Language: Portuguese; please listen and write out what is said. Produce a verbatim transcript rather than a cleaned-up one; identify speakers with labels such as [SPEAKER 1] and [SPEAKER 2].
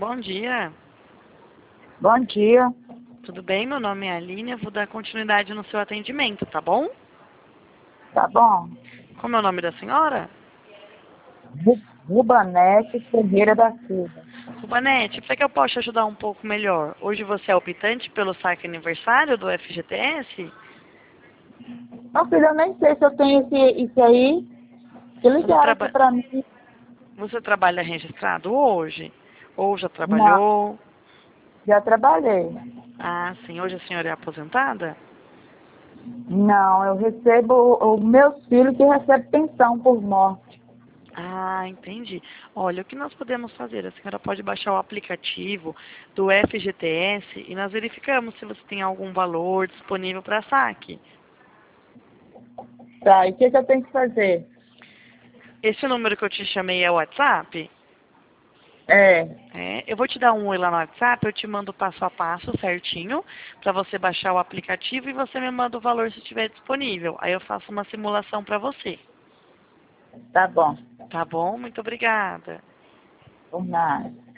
[SPEAKER 1] bom dia.
[SPEAKER 2] Bom dia.
[SPEAKER 1] Tudo bem? Meu nome é Aline, eu vou dar continuidade no seu atendimento, tá bom?
[SPEAKER 2] Tá bom.
[SPEAKER 1] Como é o nome da senhora?
[SPEAKER 2] Ru- Rubanete Ferreira da Silva.
[SPEAKER 1] Rubanete, para que eu possa te ajudar um pouco melhor? Hoje você é optante pelo saque aniversário do F G T S?
[SPEAKER 2] Meu filho, eu nem sei se eu tenho esse, isso aí. Que
[SPEAKER 1] Você,
[SPEAKER 2] ligaram aqui
[SPEAKER 1] traba...
[SPEAKER 2] pra mim.
[SPEAKER 1] você trabalha registrado hoje? Ou já
[SPEAKER 2] Não,
[SPEAKER 1] trabalhou?
[SPEAKER 2] já trabalhei.
[SPEAKER 1] Ah, sim. Hoje a senhora é aposentada?
[SPEAKER 2] Não, eu recebo, os meus filhos que recebem pensão por morte.
[SPEAKER 1] Ah, entendi. Olha, o que nós podemos fazer? A senhora pode baixar o aplicativo do F G T S e nós verificamos se você tem algum valor disponível para saque.
[SPEAKER 2] Tá, e o que, que eu tenho que fazer?
[SPEAKER 1] Esse número que eu te chamei é o WhatsApp?
[SPEAKER 2] É,
[SPEAKER 1] É, eu vou te dar um oi lá no WhatsApp, eu te mando passo a passo certinho para você baixar o aplicativo e você me manda o valor se estiver disponível. Aí eu faço uma simulação para você.
[SPEAKER 2] tá bom.
[SPEAKER 1] Tá bom? Muito obrigada.
[SPEAKER 2] Por nada.